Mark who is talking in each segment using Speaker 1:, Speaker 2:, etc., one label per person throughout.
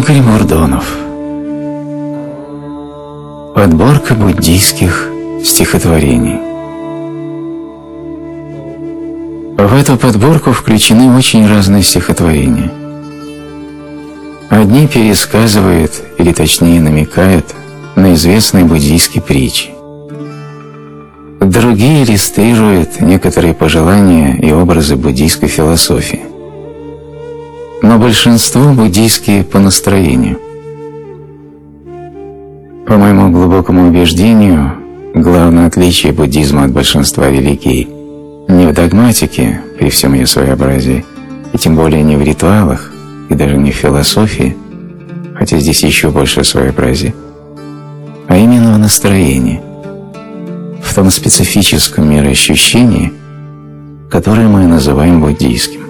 Speaker 1: Игорь Мурдонов. Подборка буддийских стихотворений. В эту подборку включены очень разные стихотворения. Одни пересказывают, или точнее намекают, на известные буддийские притчи. Другие иллюстрируют некоторые пожелания и образы буддийской философии. Но большинство буддийские по настроению. По моему глубокому убеждению, главное отличие буддизма от большинства религий не в догматике, при всем ее своеобразии, и тем более не в ритуалах, и даже не в философии, хотя здесь еще больше своеобразия, а именно в настроении, в том специфическом мироощущении, которое мы называем буддийским.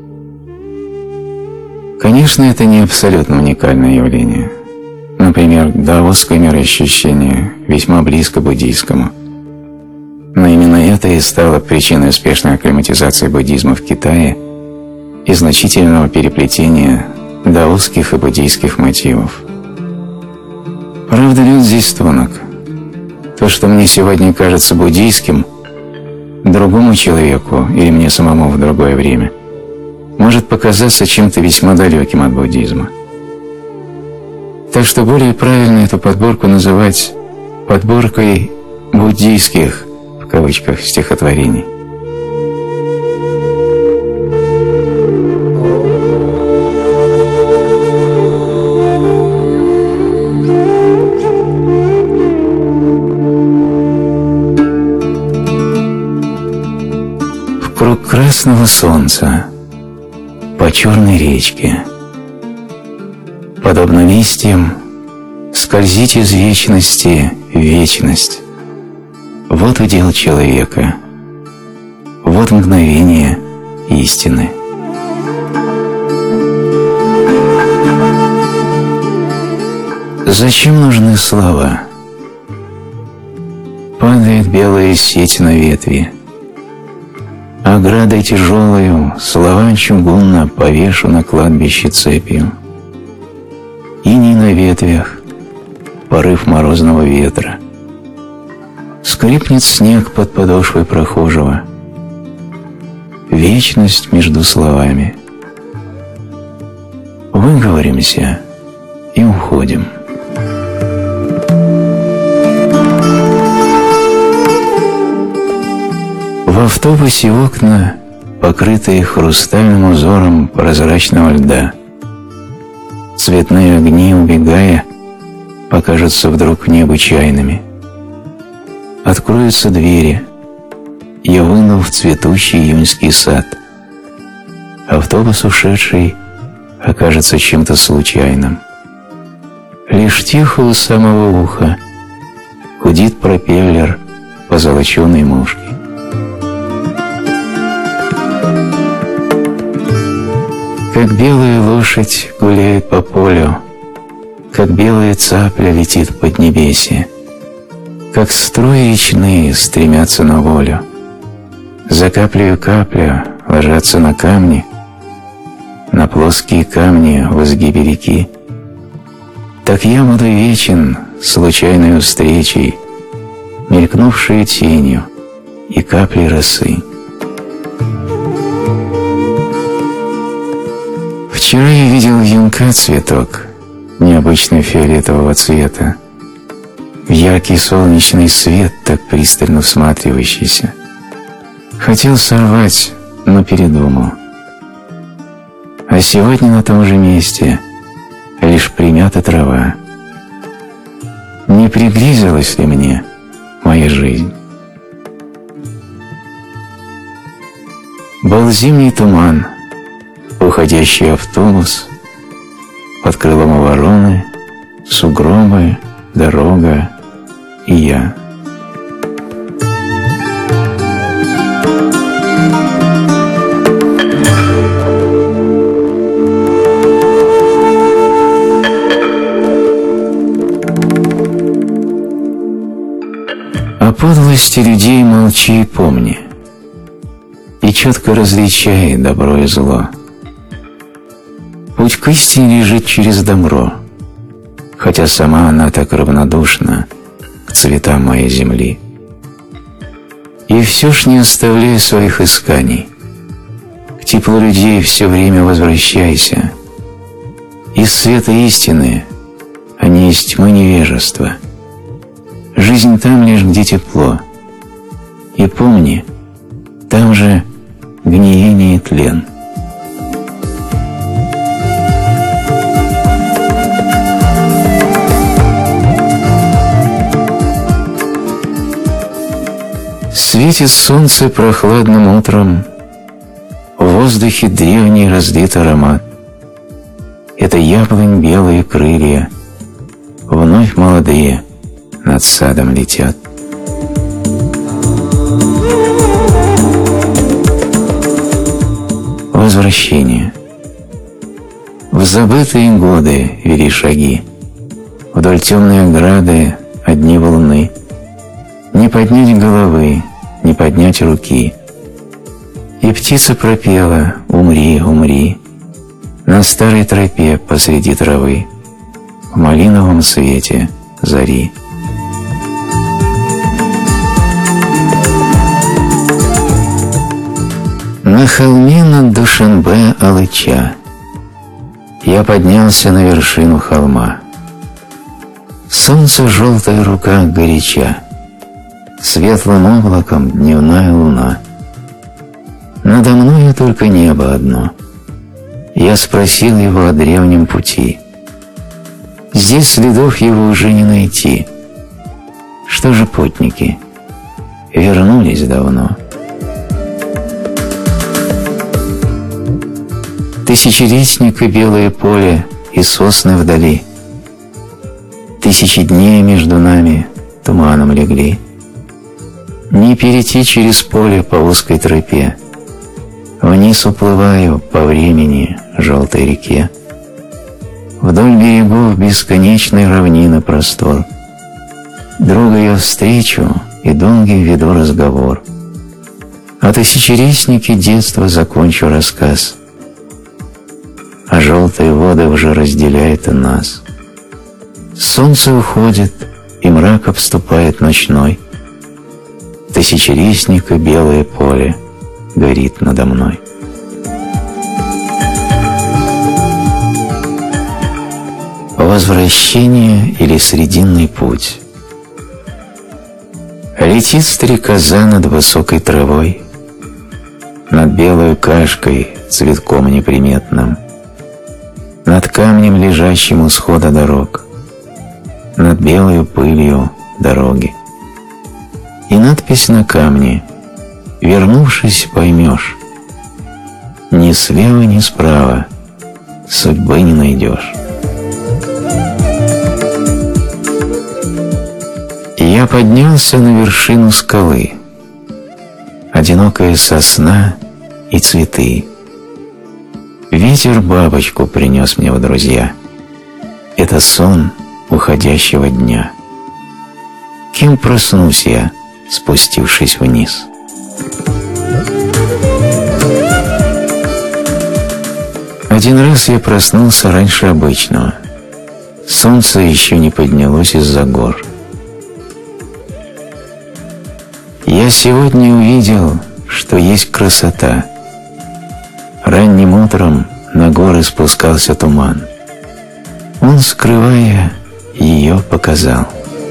Speaker 1: Конечно, это не абсолютно уникальное явление. Например, даосское мироощущение весьма близко буддийскому. Но именно это и стало причиной успешной акклиматизации буддизма в Китае и значительного переплетения даосских и буддийских мотивов. Правда, лед здесь тонок. То, что мне сегодня кажется буддийским, другому человеку или мне самому в другое время может показаться чем-то весьма далеким от буддизма. Так что более правильно эту подборку называть подборкой «буддийских» в кавычках стихотворений. Вкруг красного солнца по черной речке, подобно листьям, скользить из вечности в вечность. Вот удел человека, вот мгновение истины. Зачем нужны слова? Падает белая сеть на ветви. Оградой тяжелою слова чугунно повешу на кладбище цепью. Иней на ветвях, порыв морозного ветра. Скрипнет снег под подошвой прохожего. Вечность между словами. Выговоримся и уходим. В автобусе окна, покрытые хрустальным узором прозрачного льда. Цветные огни, убегая, покажутся вдруг необычайными. Откроются двери, я выйду в цветущий июньский сад. Автобус ушедший окажется чем-то случайным. Лишь тихо у самого уха гудит пропеллер позолоченной мушки. Как белая лошадь гуляет по полю, как белая цапля летит в поднебесье, как струи речные стремятся на волю, за каплею капля ложатся на камни, на плоские камни в изгибе реки. Так я буду вечен случайной встречей, мелькнувшей тенью и каплей росы. Вчера я видел вьюнка цветок необычного фиолетового цвета, в яркий солнечный свет так пристально всматривающийся. Хотел сорвать, но передумал. А сегодня на том же месте лишь примята трава. Не приблизилась ли мне моя жизнь? Был зимний туман, уходящий автобус, под крылом вороны, сугробы, дорога и я. О подлости людей молчи и помни, и четко различай добро и зло. Путь к истине лежит через добро, хотя сама она так равнодушна к цветам моей земли. И все ж не оставляй своих исканий, к теплу людей все время возвращайся. Из света истины, а не из тьмы невежества. Жизнь там лишь, где тепло. И помни, там же гниение и тлен. Светит солнце прохладным утром, в воздухе древний разлит аромат. Это яблонь белые крылья, вновь молодые, над садом летят. Возвращение. В забытые годы вели шаги, вдоль темной ограды одни волны. Не поднять головы, не поднять руки. И птица пропела: «Умри, умри», на старой тропе посреди травы, в малиновом свете зари. На холме над Душанбе Алыча я поднялся на вершину холма. Солнце желтая рука горяча, светлым облаком дневная луна. Надо мною только небо одно. Я спросил его о древнем пути. Здесь следов его уже не найти. Что же путники? Вернулись давно. Тысячелетник и белое поле, и сосны вдали. Тысячи дней между нами туманом легли. Не перейти через поле по узкой тропе. Вниз уплываю по времени желтой реке. Вдоль берегов бесконечной равнины простор. Друга я встречу и долгий веду разговор. О тысячелетнике детства закончу рассказ. А желтые воды уже разделяют и нас. Солнце уходит, и мрак обступает ночной. Тысячелистника белое поле горит надо мной. Возвращение или срединный путь. Летит стрекоза над высокой травой, над белой кашкой, цветком неприметным, над камнем, лежащим у схода дорог, над белой пылью дороги. И надпись на камне: «Вернувшись, поймешь, ни слева, ни справа судьбы не найдешь». Я поднялся на вершину скалы. Одинокая сосна и цветы. Ветер бабочку принес мне в друзья. Это сон уходящего дня. Кем проснусь я, спустившись вниз? Один раз я проснулся раньше обычного. Солнце еще не поднялось из-за гор. Я сегодня увидел, что есть красота. Ранним утром на горы спускался туман. Он, скрывая, ее показал.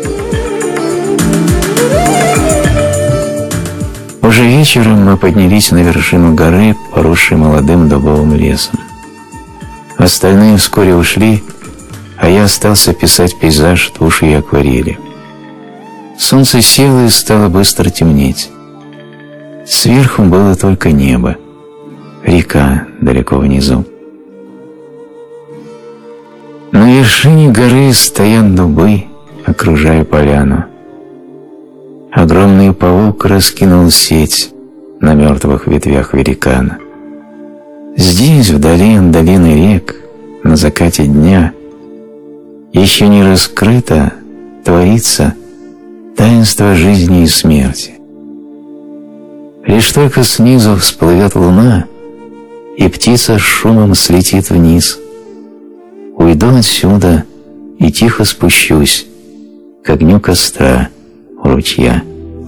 Speaker 1: Уже вечером мы поднялись на вершину горы, поросшей молодым дубовым лесом. Остальные вскоре ушли, а я остался писать пейзаж тушью и акварели. Солнце село и стало быстро темнеть. Сверху было только небо, река далеко внизу. На вершине горы стоят дубы, окружая поляну. Огромный паук раскинул сеть на мертвых ветвях великана. Здесь, вдали от долины рек, на закате дня, еще не раскрыто творится таинство жизни и смерти. Лишь только снизу всплывет луна, и птица с шумом слетит вниз уйду отсюда и тихо спущусь к огню костра у ручья.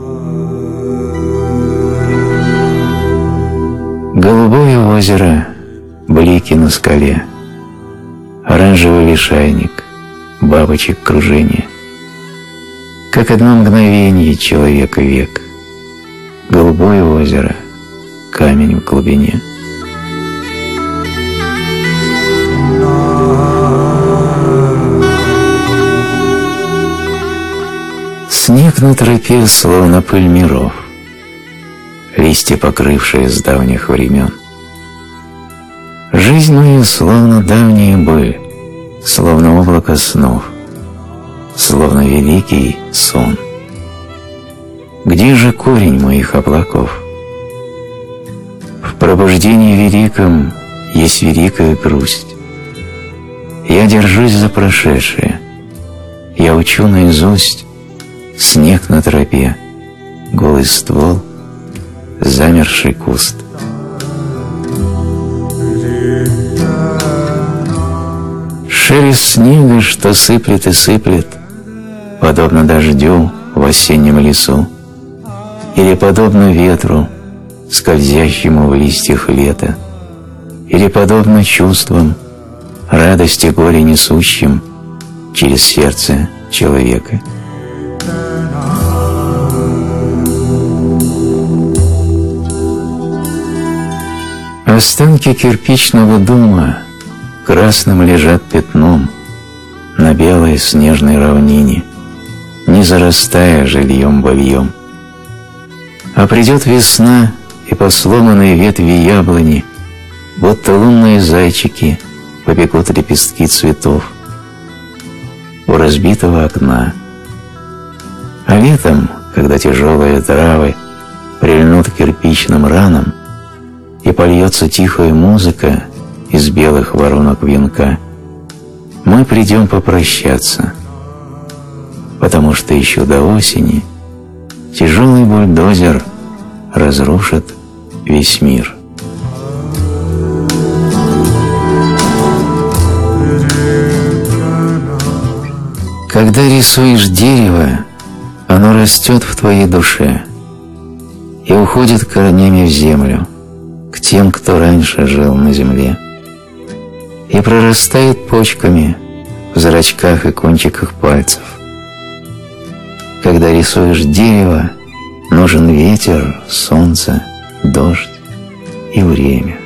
Speaker 1: Голубое озеро, блики на скале, оранжевый лишайник, бабочек кружение. Как одно мгновение человека век, голубое озеро, камень в глубине. Снег на тропе, словно пыль миров, листья, покрывшие с давних времен. Жизнь моя, словно давняя быль, словно облако снов, словно великий сон. Где же корень моих облаков? В пробуждении великом есть великая грусть. Я держусь за прошедшее, я учу наизусть снег на тропе, голый ствол, замерший куст. Шелест снега, что сыплет и сыплет, подобно дождю в осеннем лесу, или подобно ветру, скользящему в листьях лета, или подобно чувствам, радости горе несущим через сердце человека. Останки кирпичного дома красным лежат пятном на белой снежной равнине, не зарастая жильем-бальем. А придет весна, и по сломанной ветви яблони, будто лунные зайчики, побегут лепестки цветов у разбитого окна. А летом, когда тяжелые травы прильнут к кирпичным ранам, и польется тихая музыка из белых воронок венка, мы придем попрощаться, потому что еще до осени тяжелый бульдозер разрушит весь мир. Когда рисуешь дерево, оно растет в твоей душе и уходит корнями в землю, к тем, кто раньше жил на земле, и прорастает почками в зрачках и кончиках пальцев. Когда рисуешь дерево, нужен ветер, солнце, дождь и время.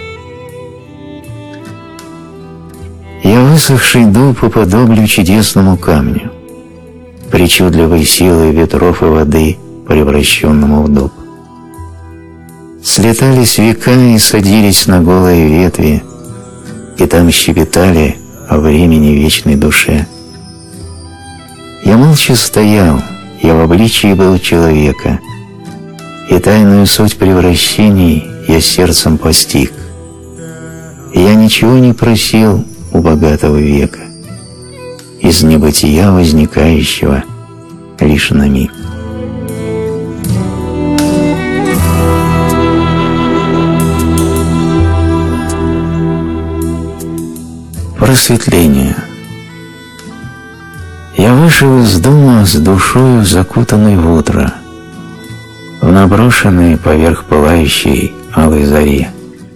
Speaker 1: Я высохший дуб уподоблю чудесному камню, причудливой силой ветров и воды, превращенному в дуб. Слетались века и садились на голые ветви, и там щебетали о времени вечной душе. Я молча стоял, я в обличии был человека, и тайную суть превращений я сердцем постиг. И я ничего не просил у богатого века, из небытия возникающего лишь на миг. Просветление. Я вышел из дома с душою, закутанной в утро, в наброшенной поверх пылающей алой зари.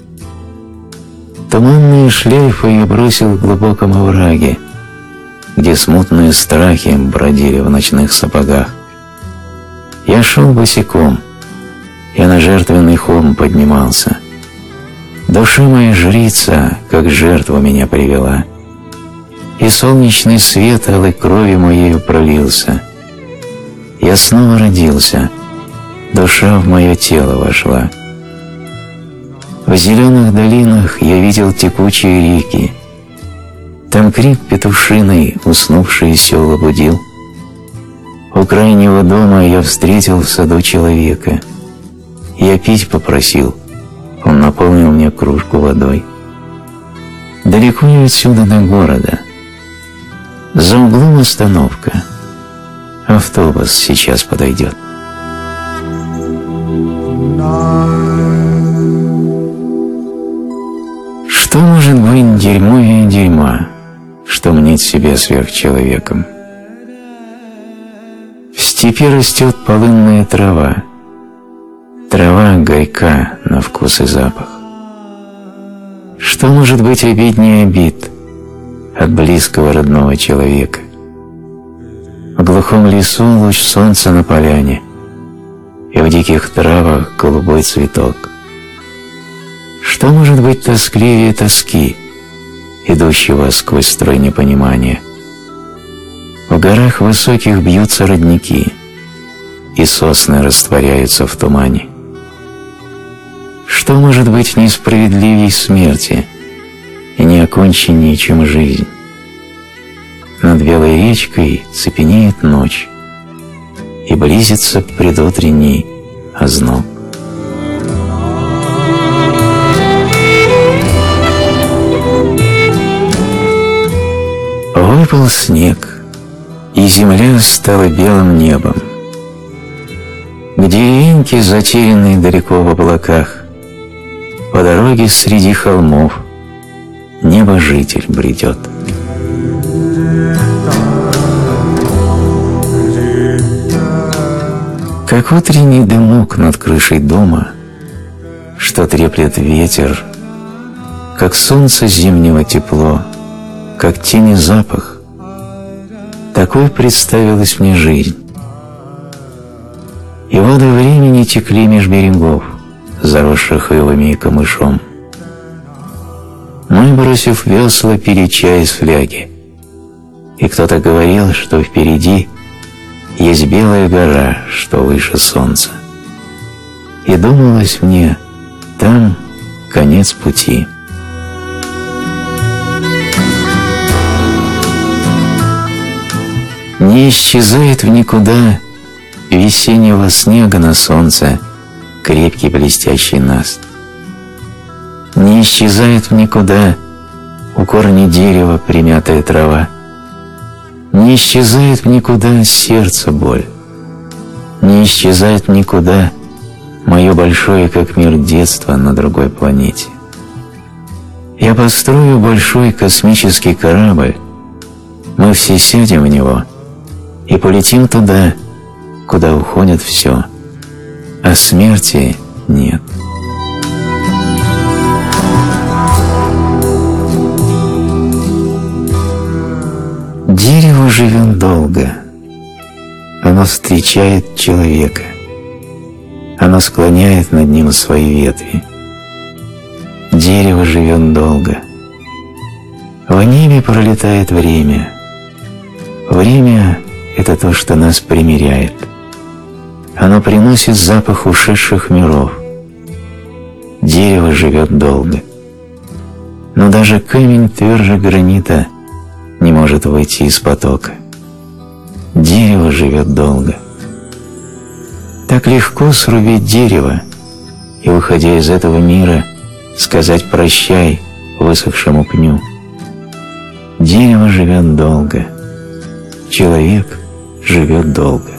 Speaker 1: Туманные шлейфы я бросил в глубоком овраге, где смутные страхи бродили в ночных сапогах. Я шел босиком, я на жертвенный холм поднимался. Душа моя жрица, как жертву меня привела, и солнечный свет алой кровью моею пролился. Я снова родился, душа в мое тело вошла. В зеленых долинах я видел текучие реки, там крик петушиный уснувшие села будил. У крайнего дома я встретил в саду человека, я пить попросил, он наполнил мне кружку водой. Далеко не отсюда до города, за углом остановка, автобус сейчас подойдет. Что может быть дерьмовее дерьма? что мнит себя сверхчеловеком. В степи растет полынная трава. Трава горька на вкус и запах. Что может быть обиднее обид от близкого родного человека? В глухом лесу луч солнца на поляне, и в диких травах голубой цветок. Что может быть тоскливее тоски, идущего сквозь строй непонимания? В горах высоких бьются родники, и сосны растворяются в тумане. Что может быть несправедливей смерти и неоконченнее, чем жизнь? Над белой речкой цепенеет ночь, и близится предутренний озноб. Выпал снег, и земля стала белым небом. К деревеньке, затерянной далеко в облаках, по дороге среди холмов небожитель бредет. Как утренний дымок над крышей дома, что треплет ветер, как солнце зимнего тепло, как тени запах, такой представилась мне жизнь. И воды времени текли меж берегов, заросших ивами и камышом. Мы, бросив весла, пили чай из фляги, и кто-то говорил, что впереди есть белая гора, что выше солнца. И думалось мне, там конец пути. Не исчезает в никуда весеннего снега на солнце крепкий блестящий наст. Не исчезает в никуда у корня дерева примятая трава. Не исчезает в никуда сердце боль. Не исчезает в никуда мое большое, как мир, детство на другой планете. Я построю большой космический корабль, мы все сядем в него и полетим туда, куда уходит все, а смерти нет. Дерево живет долго, оно встречает человека, оно склоняет над ним свои ветви. Дерево живет долго. В небе пролетает время. Время — это то, что нас примиряет. Оно приносит запах ушедших миров. Дерево живет долго. Но даже камень тверже гранита не может выйти из потока. Дерево живет долго. Так легко срубить дерево и, уходя из этого мира, сказать «прощай» высохшему пню. Дерево живет долго. Человек живет долго.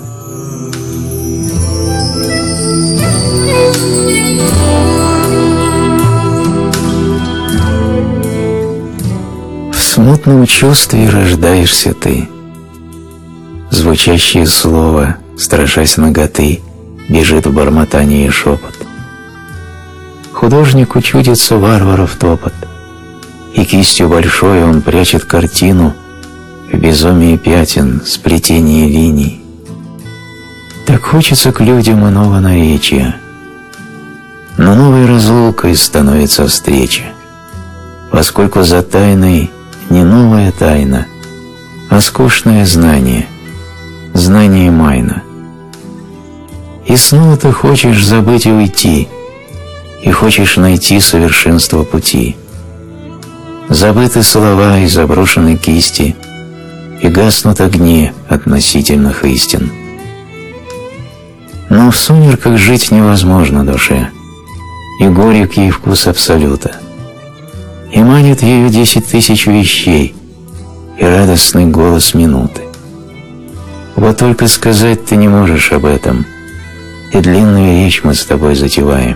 Speaker 1: В смутном чувстве рождаешься ты. Звучащее слово, страшась наготы, бежит в бормотании шепот. Художнику чудится варваров топот, и кистью большой он прячет картину в безумии пятен, сплетении линий. Так хочется к людям иного наречия, но новой разлукой становится встреча, поскольку за тайной не новая тайна, а скучное знание, знание майна. И снова ты хочешь забыть и уйти, и хочешь найти совершенство пути. Забыты слова и заброшены кисти, и гаснут огни относительных истин. Но в сумерках жить невозможно душе, и горек ей вкус абсолюта. И манит ею 10 тысяч вещей, и радостный голос минуты. Вот только сказать ты не можешь об этом, и длинную речь мы с тобой затеваем.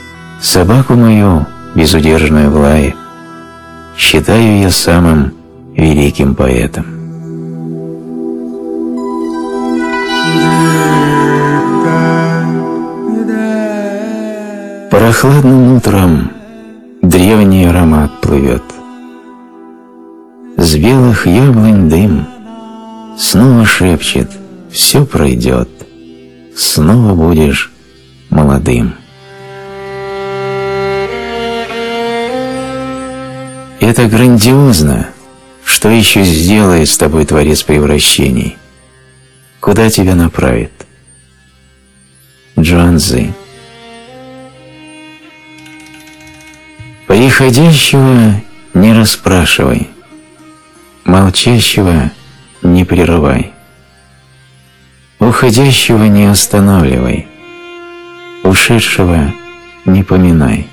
Speaker 1: Собаку мою, безудержную в лае, считаю я самым великим поэтом. Прохладным утром древний аромат плывет. С белых яблонь дым снова шепчет: все пройдет, снова будешь молодым. Это грандиозно. Что еще сделает с тобой Творец превращений? Куда тебя направит? Джуанцзы. Приходящего не расспрашивай, молчащего не прерывай, уходящего не останавливай, ушедшего не поминай.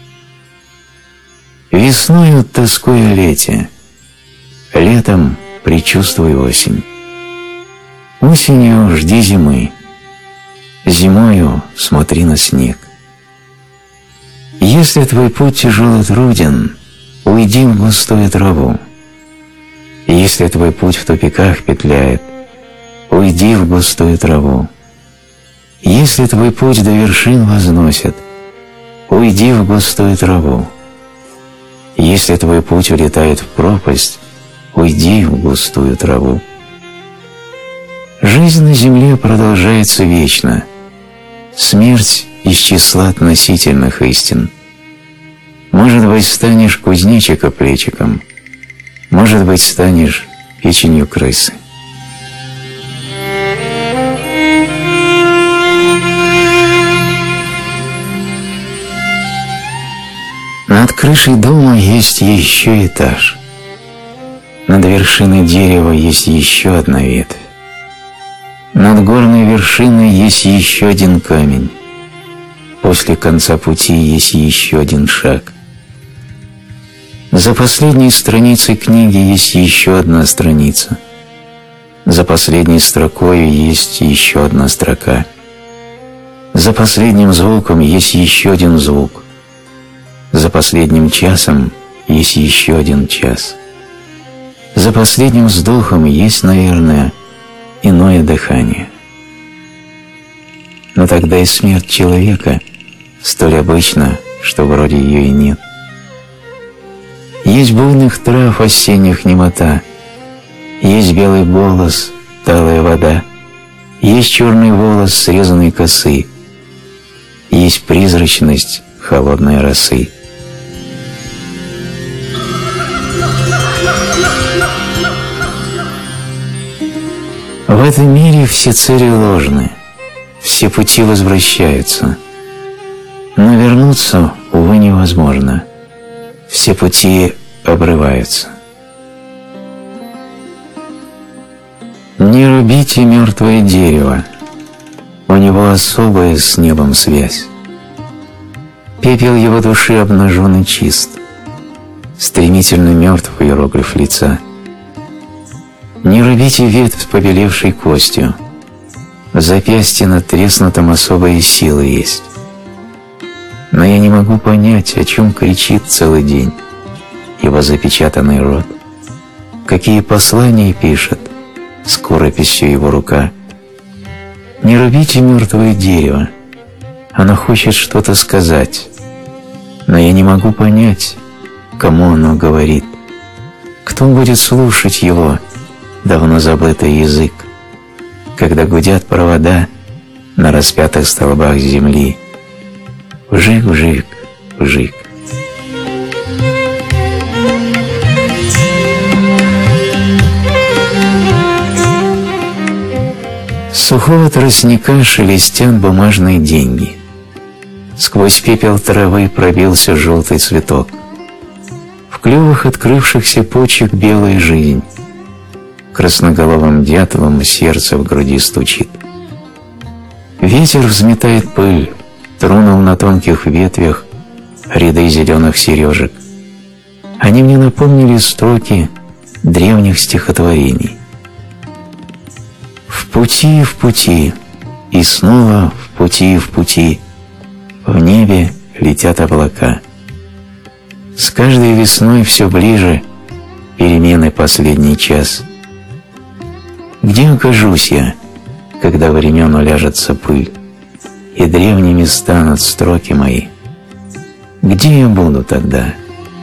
Speaker 1: Весною тоскуй о лете, летом предчувствуй осень. Осенью жди зимы, зимою смотри на снег. Если твой путь тяжел и труден, уйди в густую траву. Если твой путь в тупиках петляет, уйди в густую траву. Если твой путь до вершин возносит, уйди в густую траву. Если твой путь улетает в пропасть, уйди в густую траву. Жизнь на земле продолжается вечно. Смерть из числа относительных истин. Может быть, станешь кузнечика-плечиком, может быть, станешь печенью крысы. Над крышей дома есть еще этаж. Над вершиной дерева есть еще одна ветвь. Над горной вершиной есть еще один камень. После конца пути есть еще один шаг. За последней страницей книги есть еще одна страница. За последней строкой есть еще одна строка. За последним звуком есть еще один звук. За последним часом есть еще один час. За последним вздохом есть, наверное, иное дыхание. Но тогда и смерть человека столь обычна, что вроде ее и нет. Есть буйных трав осенних немота, есть белый голос, талая вода, есть черный волос срезанной косы, есть призрачность холодной росы. В этом мире все цели ложны, все пути возвращаются, но вернуться, увы, невозможно. Все пути обрываются. Не рубите мертвое дерево, у него особая с небом связь. Пепел его души обнажен и чист, стремительно мертв иероглиф лица. Не рубите ветвь с побелевшей костью, в запястье надтреснутом особая сила есть. Но я не могу понять, о чем кричит целый день его запечатанный рот, какие послания пишет скорописью его рука. Не рубите мертвое дерево, оно хочет что-то сказать, но я не могу понять, кому оно говорит, кто будет слушать его давно забытый язык, когда гудят провода на распятых столбах земли. Вжик, вжик, вжик. С сухого тростника шелестят бумажные деньги. Сквозь пепел травы пробился желтый цветок. В клювах открывшихся почек белая жизнь. Красноголовым дятлом сердце в груди стучит. Ветер взметает пыль, тронул на тонких ветвях ряды зеленых сережек. Они мне напомнили строки древних стихотворений. В пути, и снова в пути, в небе летят облака. С каждой весной все ближе перемены последний час. Где окажусь я, когда времен уляжется пыль, и древними станут строки мои? Где я буду тогда?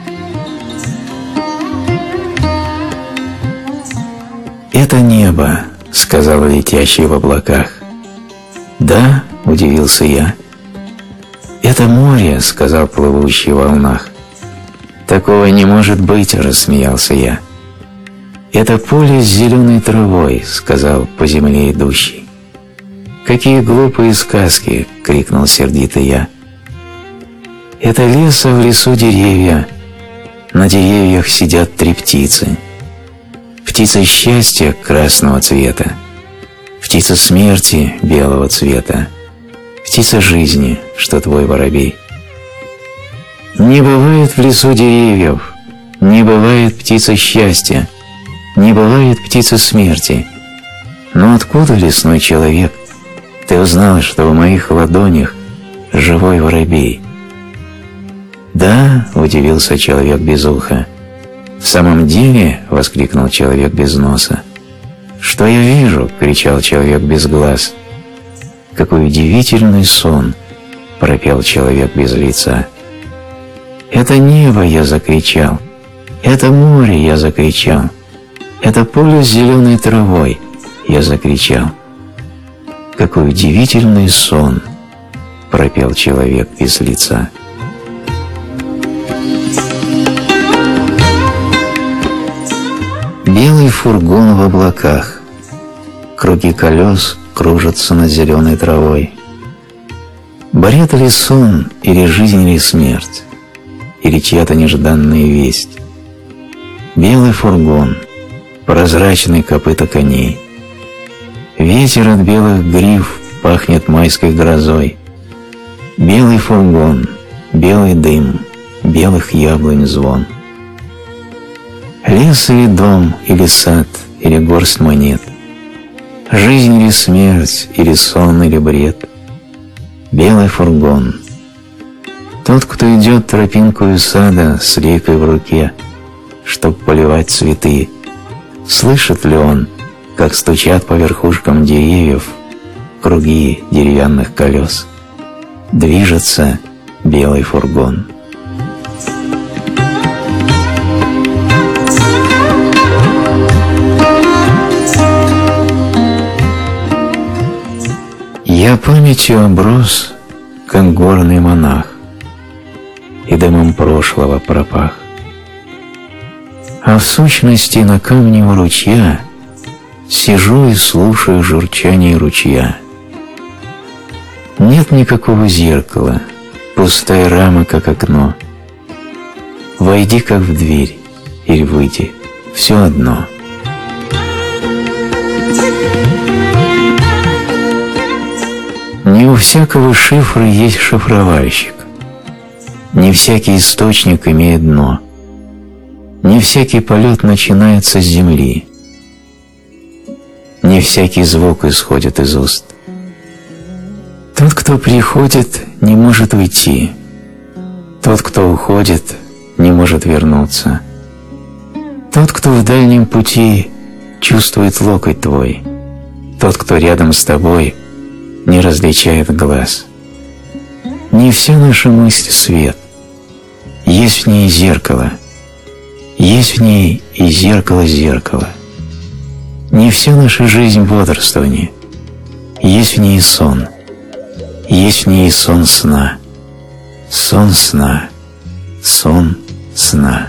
Speaker 1: «Это небо», — сказал летящий в облаках. «Да», — удивился я. «Это море», — сказал плывущий в волнах. «Такого не может быть», — рассмеялся я. «Это поле с зеленой травой», — сказал по земле идущий. «Какие глупые сказки!» — крикнул сердито я. «Это лес, а в лесу деревья. На деревьях сидят 3 птицы. Птица счастья красного цвета, птица смерти белого цвета, птица жизни, что твой воробей. Не бывает в лесу деревьев, не бывает птица счастья, не бывает птица смерти. Но откуда, лесной человек, ты узнал, что в моих ладонях живой воробей?» «Да», — удивился человек без уха. «В самом деле», — воскликнул человек без носа. «Что я вижу?» — кричал человек без глаз. «Какой удивительный сон!» — пропел человек без лица. «Это небо!» — я закричал. «Это море!» — я закричал. «Это поле с зеленой травой!» — я закричал. «Какой удивительный сон!» — пропел человек без лица. Белый фургон в облаках, круги колес кружатся над зеленой травой. Бред ли сон, или жизнь, или смерть, или чья-то нежданная весть? Белый фургон, прозрачный копыта коней. Ветер от белых гриф пахнет майской грозой. Белый фургон, белый дым, белых яблонь звон. Лес или дом, или сад, или горсть монет, жизнь или смерть, или сон, или бред. Белый фургон. Тот, кто идет тропинкою сада с лейкой в руке, чтоб поливать цветы, слышит ли он, как стучат по верхушкам деревьев круги деревянных колес? Движется белый фургон. Я памятью оброс, как горный монах, и дымом прошлого пропах. А в сущности на камне у ручья сижу и слушаю журчание ручья. Нет никакого зеркала, пустая рама, как окно. Войди, как в дверь, или выйди, все одно. Не у всякого шифра есть шифровальщик, не всякий источник имеет дно, не всякий полет начинается с земли, не всякий звук исходит из уст. Тот, кто приходит, не может уйти, тот, кто уходит, не может вернуться. Тот, кто в дальнем пути, чувствует локоть твой, тот, кто рядом с тобой, не различает глаз. Не вся наша мысль свет, есть в ней зеркало, есть в ней и зеркало. Не вся наша жизнь бодрствование, есть в ней сон, есть в ней сон сна, сон сна, сон сна.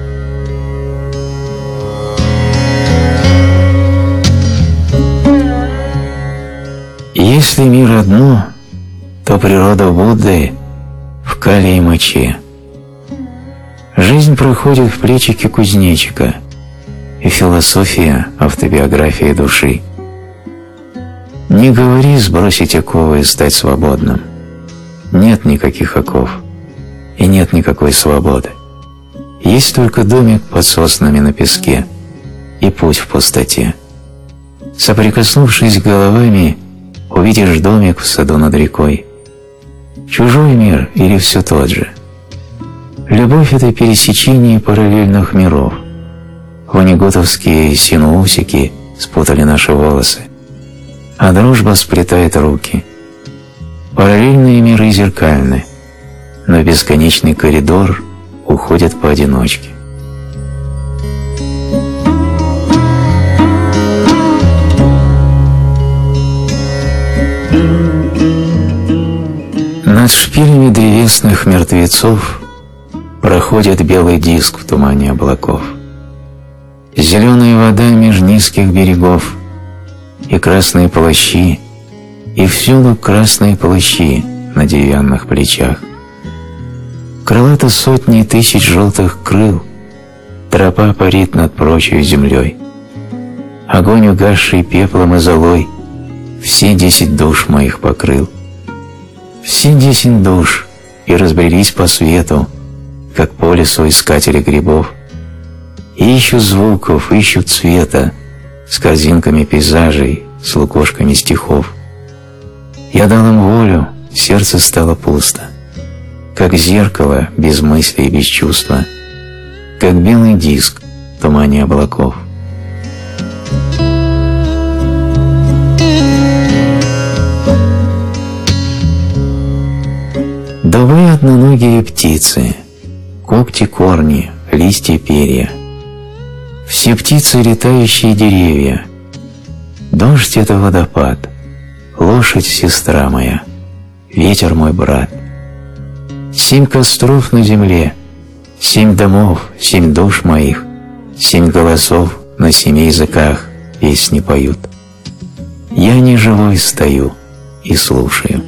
Speaker 1: Если мир одно, то природа Будды в кале и моче. Жизнь проходит в плечике кузнечика, и философия – автобиография души. Не говори сбросить оковы и стать свободным. Нет никаких оков, и нет никакой свободы. Есть только домик под соснами на песке и путь в пустоте. Соприкоснувшись головами, увидишь домик в саду над рекой. Чужой мир или все тот же? Любовь – это пересечение параллельных миров. Вонегутовские синусики спутали наши волосы, а дружба сплетает руки. Параллельные миры зеркальны, но в бесконечный коридор уходят поодиночке. Над шпилями древесных мертвецов проходит белый диск в тумане облаков. Зеленая вода меж низких берегов, и красные плащи, и всюду красные плащи на деревянных плечах. Крылато сотни тысяч желтых крыл, тропа парит над прочей землей. Огонь, угасший пеплом и золой, все 10 душ моих покрыл. Все 10 душ и разбрелись по свету, как по лесу искатели грибов, и ищут звуков, ищут цвета, с корзинками пейзажей, с лукошками стихов. Я дал им волю, сердце стало пусто, как зеркало без мысли и без чувства, как белый диск в тумане облаков. Да вы одноногие птицы, когти, корни, листья, перья, все птицы, летающие деревья. Дождь — это водопад, лошадь — сестра моя, ветер — мой брат. 7 костров на земле, 7 домов, 7 душ моих, 7 голосов на 7 языках песни поют. Я неживой стою и слушаю.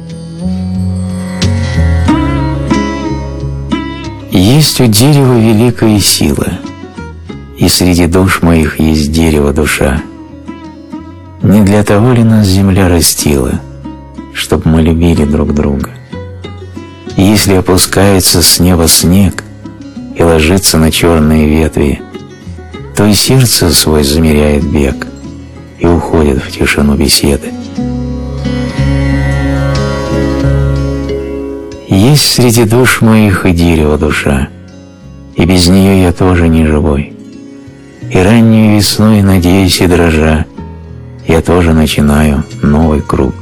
Speaker 1: Есть у дерева великая сила, и среди душ моих есть дерево душа. Не для того ли нас земля растила, чтоб мы любили друг друга? И если опускается с неба снег и ложится на черные ветви, то и сердце свой замеряет бег и уходит в тишину беседы. Есть среди душ моих и дерево душа, и без нее я тоже не живой. И ранней весной, надеясь и дрожа, я тоже начинаю новый круг.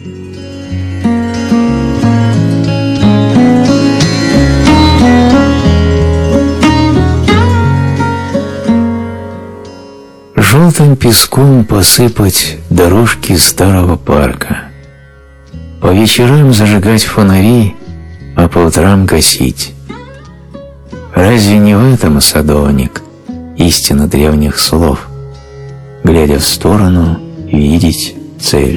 Speaker 1: Желтым песком посыпать дорожки старого парка, по вечерам зажигать фонари, а по утрам гасить. Разве не в этом, садовник, истина древних слов, глядя в сторону, видеть цель?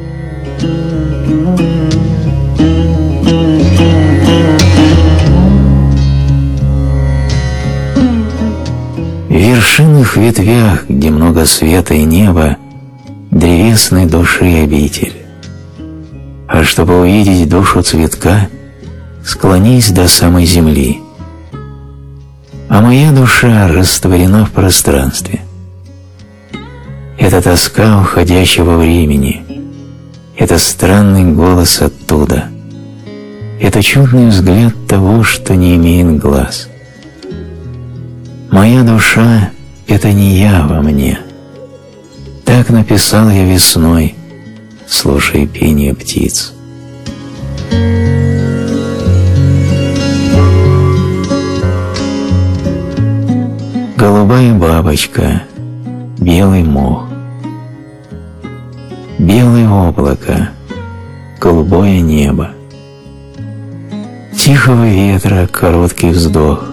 Speaker 1: В вершинных ветвях, где много света и неба, древесной души обитель. А чтобы увидеть душу цветка, склонись до самой земли. А моя душа растворена в пространстве. Это тоска уходящего времени, это странный голос оттуда, это чудный взгляд того, что не имеет глаз. Моя душа — это не я во мне. Так написал я весной, слушая пение птиц. Голубая бабочка, белый мох, белое облако, голубое небо, тихого ветра короткий вздох,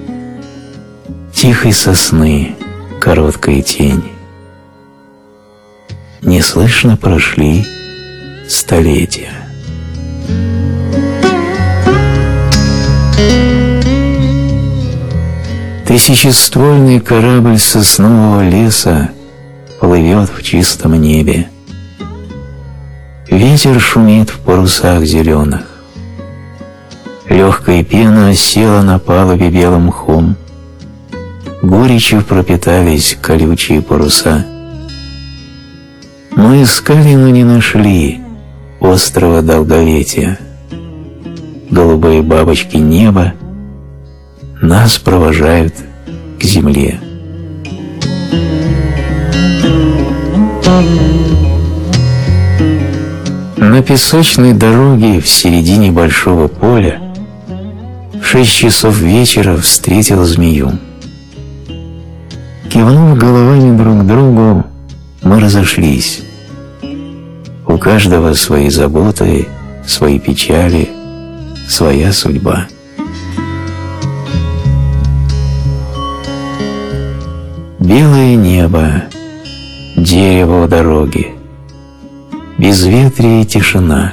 Speaker 1: тихой сосны короткая тень. Неслышно прошли столетия. Тысячествольный корабль соснового леса плывет в чистом небе. Ветер шумит в парусах зеленых. Легкая пена осела на палубе белым мхом. Горечью пропитались колючие паруса. Мы искали, но не нашли острова долголетия. Голубые бабочки неба нас провожают к земле. На песочной дороге в середине большого поля в 6 часов вечера встретил змею. Кивнув головами друг другу, мы разошлись. У каждого свои заботы, свои печали, своя судьба. Белое небо, дерево у дороги, безветрие и тишина.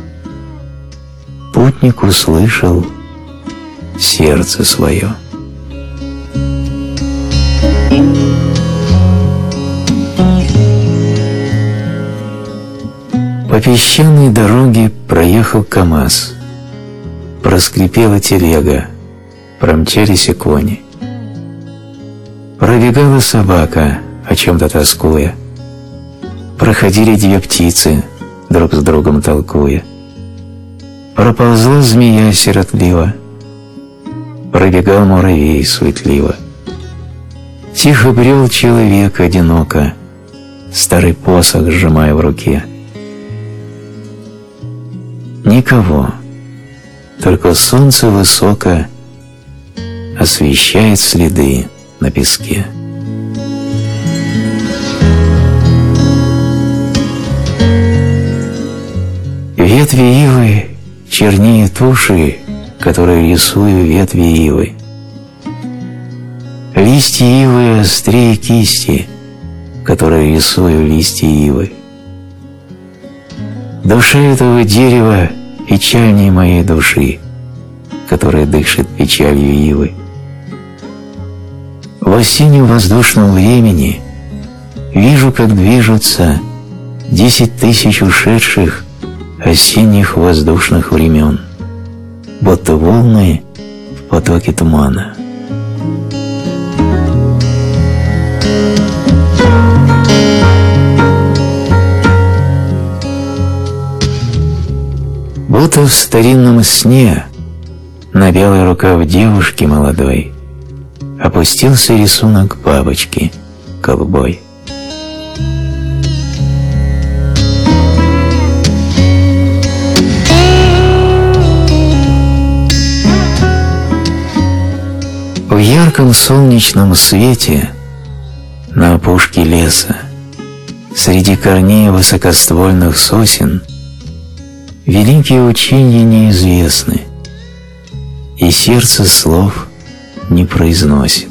Speaker 1: Путник услышал сердце свое. По песчаной дороге проехал КамАЗ. Проскрипела телега, промчались и кони. Пробегала собака, о чем-то тоскуя. Проходили 2 птицы, друг с другом толкуя. Проползла змея сиротливо, пробегал муравей суетливо. Тихо брел человек одиноко, старый посох сжимая в руке. Никого, только солнце высоко освещает следы на песке. Ветви ивы чернее туши, которые рисую ветви ивы. Листья ивы острее кисти, которые рисую листья ивы. Душа этого дерева печальнее моей души, которая дышит печалью ивы. В осеннем воздушном времени вижу, как движутся 10 000 ушедших осенних воздушных времен, будто волны в потоке тумана. Будто в старинном сне на белый рукав девушки молодой опустился рисунок бабочки голубой. В ярком солнечном свете на опушке леса среди корней высокоствольных сосен великие учения неизвестны, и сердце слов не произносит.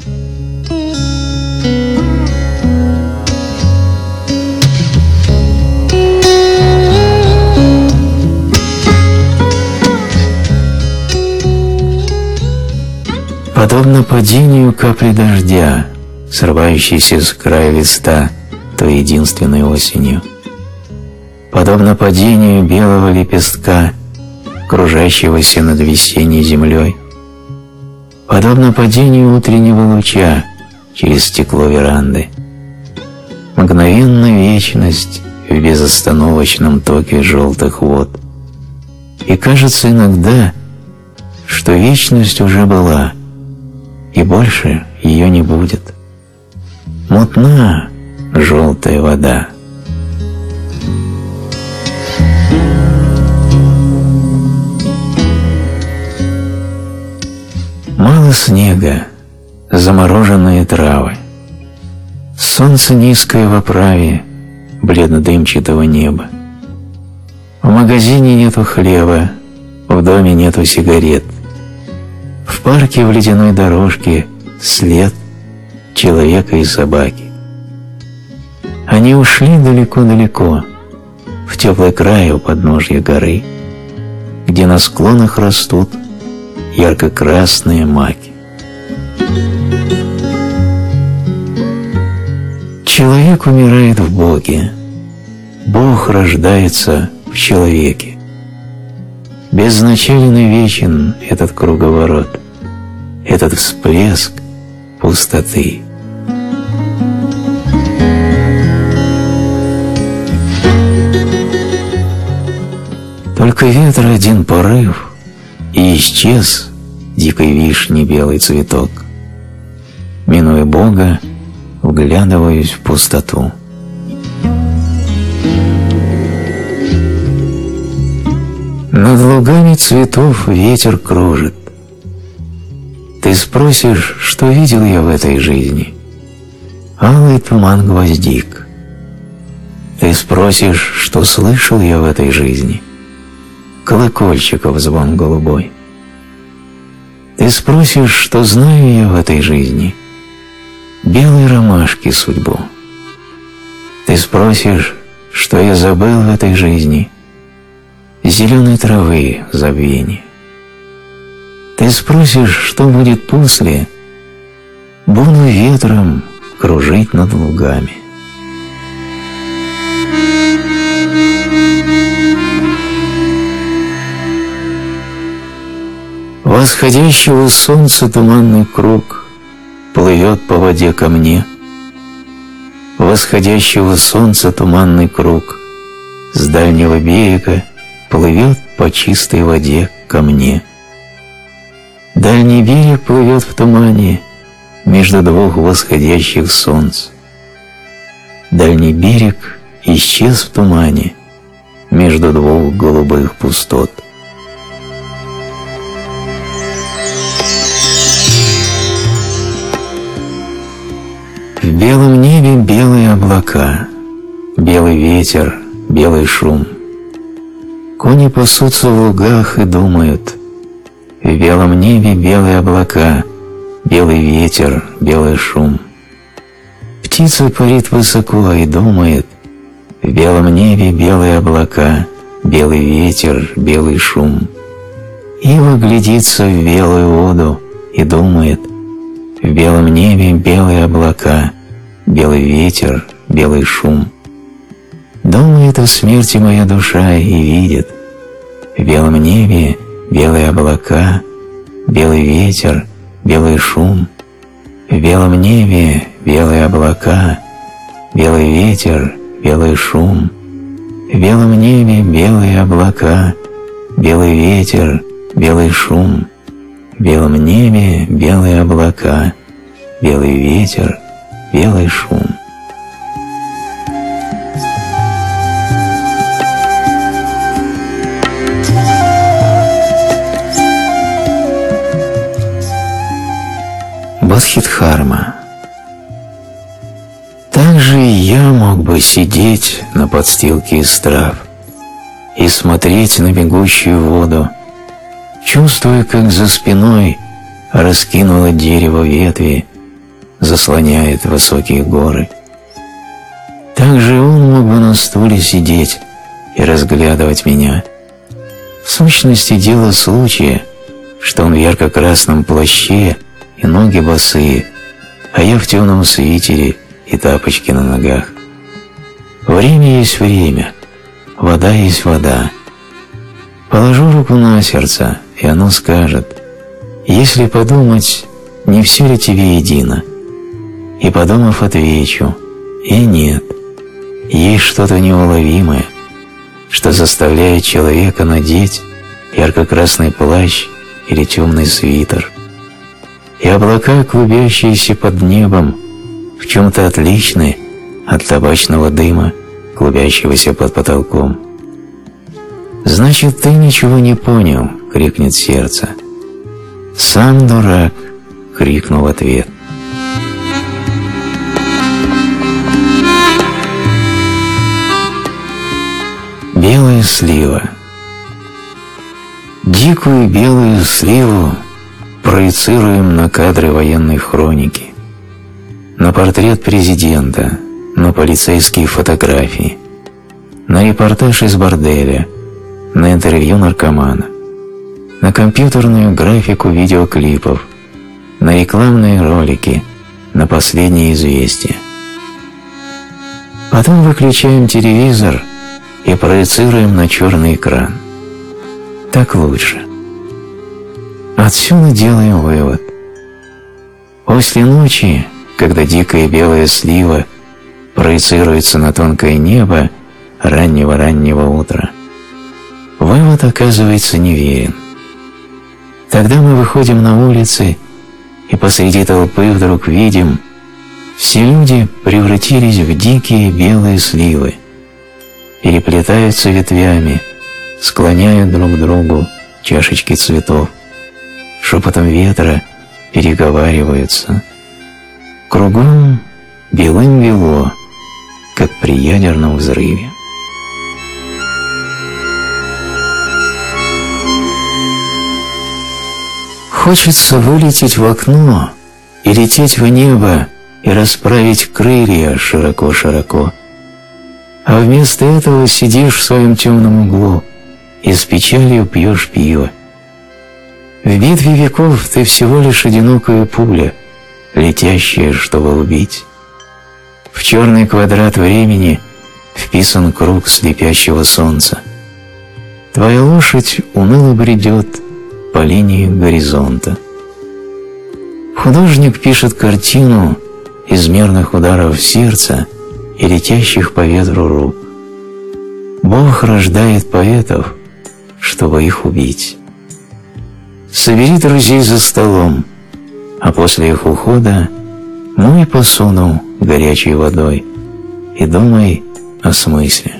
Speaker 1: Подобно падению капли дождя, срывающейся с края листа той единственной осенью, подобно падению белого лепестка, кружащегося над весенней землей, подобно падению утреннего луча через стекло веранды, мгновенная вечность в безостановочном токе желтых вод. И кажется иногда, что вечность уже была, и больше ее не будет. Мутна желтая вода. Мало снега, замороженные травы. Солнце низкое в оправе бледно-дымчатого неба. В магазине нету хлеба, в доме нету сигарет. В парке в ледяной дорожке след человека и собаки. Они ушли далеко-далеко, в теплый край у подножья горы, где на склонах растут ярко-красные маки. Человек умирает в Боге, Бог рождается в человеке. Беззначален и вечен этот круговорот, этот всплеск пустоты. Только ветер один порыв, и исчез дикой вишни белый цветок. Минуя Бога, вглядываюсь в пустоту. Над лугами цветов ветер кружит. Ты спросишь, что видел я в этой жизни? Алый туман гвоздик. Ты спросишь, что слышал я в этой жизни? Колокольчиков звон голубой. Ты спросишь, что знаю я в этой жизни? Белой ромашки судьбу. Ты спросишь, что я забыл в этой жизни? Зеленой травы забвение. Ты спросишь, что будет после? Буду ветром кружить над лугами. Восходящего солнца туманный круг плывет по воде ко мне. Восходящего солнца туманный круг с дальнего берега плывет по чистой воде ко мне. Дальний берег плывет в тумане между двух восходящих солнц. Дальний берег исчез в тумане между двух голубых пустот. В белом небе белые облака, белый ветер, белый шум. Кони пасутся в лугах и думают. В белом небе белые облака, белый ветер, белый шум. Птица парит высоко и думает. В белом небе белые облака, белый ветер, белый шум. Ива глядится в белую воду и думает. В белом небе белые облака, белый ветер, белый шум. Думает о смерти моя душа и видит. В белом небе белые облака, белый ветер, белый шум. В белом небе белые облака, белый ветер, белый шум. В белом небе белые облака, белый ветер, белый шум. В белом небе белые облака, белый ветер, белый шум. Бодхидхарма. Также и я мог бы сидеть на подстилке из трав и смотреть на бегущую воду, чувствуя, как за спиной раскинуло дерево ветви, заслоняет высокие горы. Также он мог бы на стуле сидеть и разглядывать меня. В сущности, дело случая, что он в ярко-красном плаще и ноги босые, а я в темном свитере и тапочки на ногах. Время есть время, вода есть вода. Положу руку на сердце, и оно скажет, если подумать, не все ли тебе едино? И подумав, отвечу, и нет, есть что-то неуловимое, что заставляет человека надеть ярко-красный плащ или темный свитер. И облака, клубящиеся под небом, в чем-то отличны от табачного дыма, клубящегося под потолком. «Значит, ты ничего не понял», — крикнет сердце. «Сам дурак», — крикнул в ответ. Белая слива. Дикую белую сливу проецируем на кадры военной хроники, на портрет президента, на полицейские фотографии, на репортаж из борделя, на интервью наркомана, на компьютерную графику видеоклипов, на рекламные ролики, на последние известия. Потом выключаем телевизор и проецируем на черный экран. Так лучше. Отсюда делаем вывод. После ночи, когда дикая белая слива проецируется на тонкое небо раннего-раннего утра, вывод оказывается неверен. Тогда мы выходим на улицы и посреди толпы вдруг видим, все люди превратились в дикие белые сливы, переплетаются ветвями, склоняют друг к другу чашечки цветов, шепотом ветра переговариваются. Кругом белым бело, как при ядерном взрыве. Хочется вылететь в окно и лететь в небо и расправить крылья широко-широко. А вместо этого сидишь в своем темном углу и с печалью пьешь пиво. В битве веков ты всего лишь одинокая пуля, летящая, чтобы убить. В черный квадрат времени вписан круг слепящего солнца. Твоя лошадь уныло бредет по линии горизонта. Художник пишет картину из мерных ударов сердца и летящих по ветру рук. Бог рождает поэтов, чтобы их убить. Собери друзей за столом, а после их ухода мой посуду горячей водой и думай о смысле.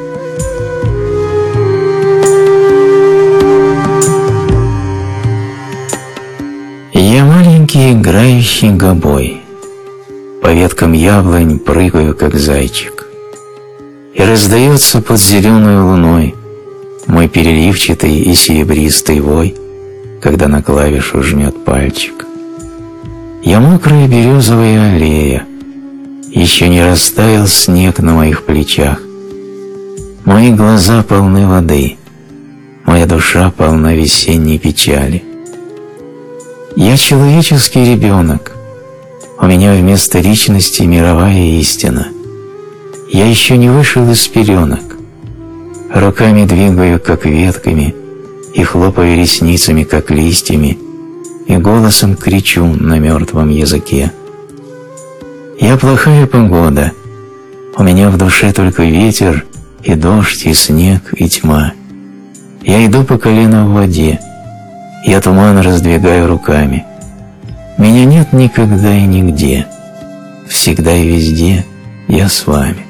Speaker 1: Я маленький играющий гобой, по веткам яблонь прыгаю, как зайчик, и раздается под зеленой луной мой переливчатый и серебристый вой, когда на клавишу жмет пальчик. Я мокрая березовая аллея, еще не растаял снег на моих плечах. Мои глаза полны воды, моя душа полна весенней печали. Я человеческий ребенок, у меня вместо личности мировая истина. Я еще не вышел из пеленок, руками двигаю, как ветками, и хлопаю ресницами, как листьями, и голосом кричу на мертвом языке. Я плохая погода, у меня в душе только ветер, и дождь, и снег, и тьма. Я иду по колено в воде, я туман раздвигаю руками. Меня нет никогда и нигде, всегда и везде я с вами.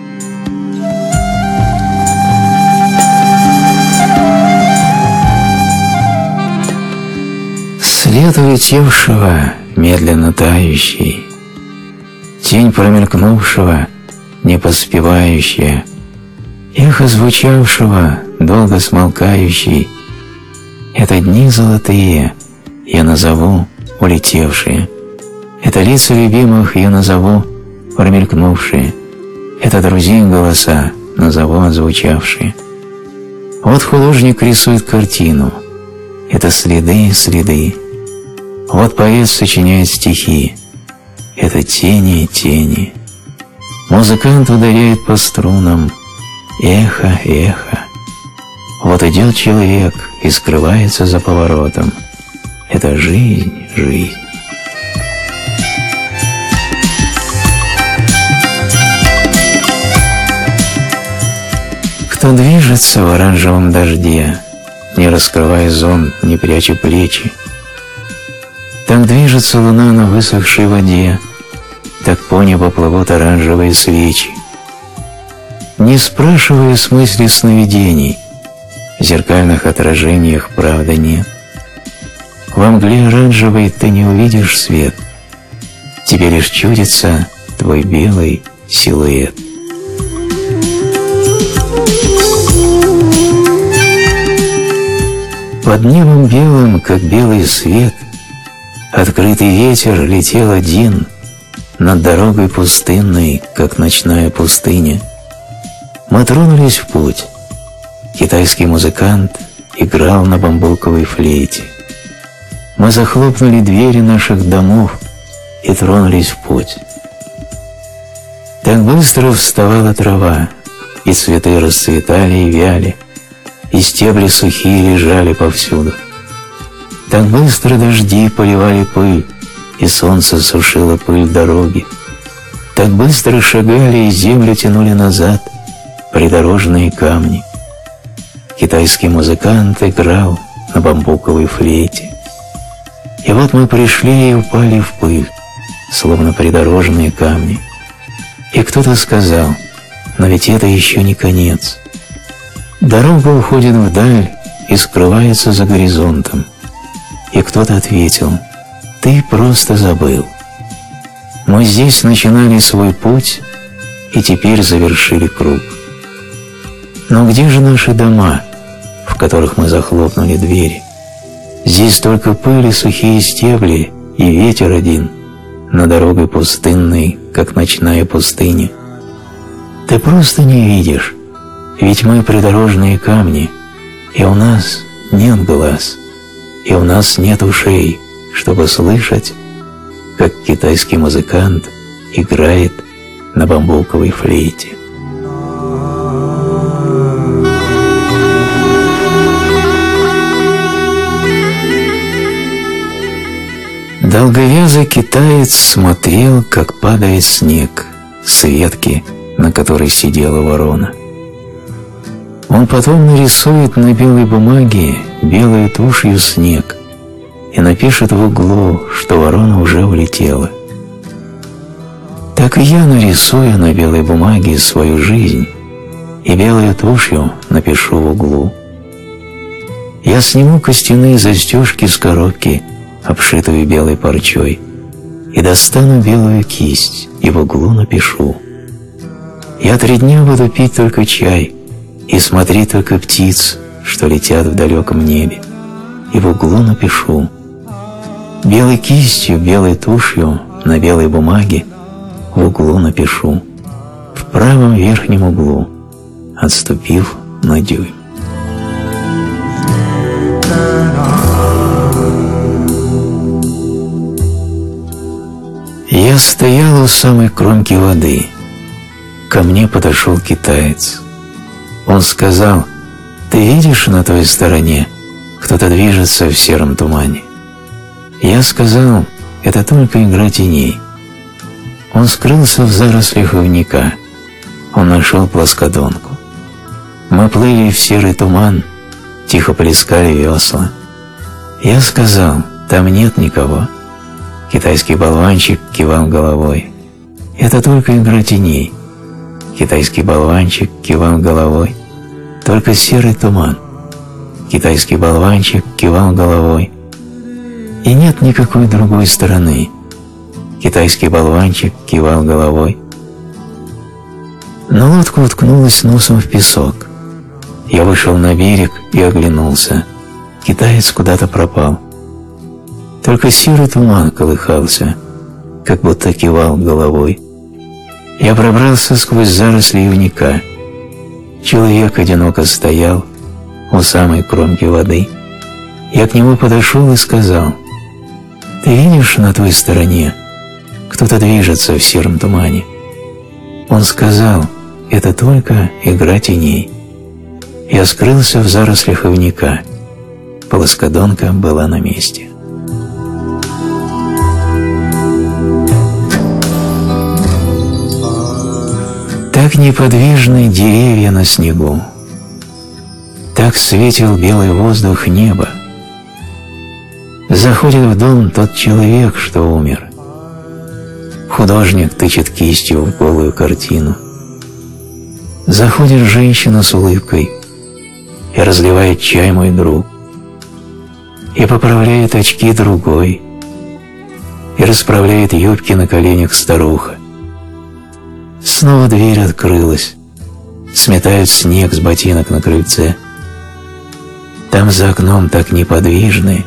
Speaker 1: След улетевшего, медленно тающий, тень промелькнувшего, не поспевающая, эхо звучавшего, долго смолкающий. Это дни золотые, я назову улетевшие. Это лица любимых я назову промелькнувшие. Это друзей голоса назову отзвучавшие. Вот художник рисует картину. Это следы, следы. Вот поэт сочиняет стихи. Это тени, тени. Музыкант ударяет по струнам. Эхо, эхо. Вот идет человек и скрывается за поворотом. Это жизнь, жизнь. Кто движется в оранжевом дожде, не раскрывая зонт, не пряча плечи, так движется луна на высохшей воде, так по небу плывут оранжевые свечи. Не спрашивая о смысле сновидений, в зеркальных отражениях правды нет. Во мгле оранжевой ты не увидишь свет, тебе лишь чудится твой белый силуэт. Под небом белым, как белый свет, открытый ветер летел один над дорогой пустынной, как ночная пустыня. Мы тронулись в путь. Китайский музыкант играл на бамбуковой флейте. Мы захлопнули двери наших домов и тронулись в путь. Так быстро вставала трава, и цветы расцветали и вяли, и стебли сухие лежали повсюду. Так быстро дожди поливали пыль, и солнце сушило пыль дороги. Так быстро шагали и землю тянули назад придорожные камни. Китайский музыкант играл на бамбуковой флейте. И вот мы пришли и упали в пыль, словно придорожные камни. И кто-то сказал: но ведь это еще не конец. Дорога уходит вдаль и скрывается за горизонтом. И кто-то ответил: «Ты просто забыл. Мы здесь начинали свой путь и теперь завершили круг. Но где же наши дома, в которых мы захлопнули двери? Здесь только пыль и сухие стебли, и ветер один, на дорогой пустынной, как ночная пустыня. Ты просто не видишь, ведь мы придорожные камни, и у нас нет глаз, и у нас нет ушей, чтобы слышать, как китайский музыкант играет на бамбуковой флейте». Долговязый китаец смотрел, как падает снег с ветки, на которой сидела ворона. Он потом нарисует на белой бумаге белой тушью снег и напишет в углу, что ворона уже улетела. Так и я нарисую на белой бумаге свою жизнь и белой тушью напишу в углу. Я сниму костяные застежки с коробки, обшитую белой парчой, и достану белую кисть, и в углу напишу: я 3 дня буду пить только чай и смотреть только птиц, что летят в далеком небе, и в углу напишу: белой кистью, белой тушью на белой бумаге в углу напишу, в правом верхнем углу, отступив на дюйм. Я стоял у самой кромки воды. Ко мне подошел китаец. Он сказал: «Ты видишь, на той стороне кто-то движется в сером тумане?» Я сказал: «Это только игра теней». Он скрылся в зарослях ивника. Он нашел плоскодонку. Мы плыли в серый туман, тихо плескали весла. Я сказал: «Там нет никого». Китайский болванчик кивал головой. «Это только игра теней». Китайский болванчик кивал головой. «Только серый туман». Китайский болванчик кивал головой. «И нет никакой другой стороны». Китайский болванчик кивал головой. Но лодка уткнулась носом в песок. Я вышел на берег и оглянулся. Китаец куда-то пропал. Только серый туман колыхался, как будто кивал головой. Я пробрался сквозь заросли ивника. Человек одиноко стоял у самой кромки воды. Я к нему подошел и сказал: «Ты видишь, на той стороне кто-то движется в сером тумане?» Он сказал: «Это только игра теней». Я скрылся в зарослях ивника. Плоскодонка была на месте. Так неподвижны деревья на снегу, так светил белый воздух неба. Заходит в дом тот человек, что умер. Художник тычет кистью в голую картину. Заходит женщина с улыбкой и разливает чай мой друг, и поправляет очки другой, и расправляет юбки на коленях старуха. Снова дверь открылась, сметают снег с ботинок на крыльце. Там за окном так неподвижны.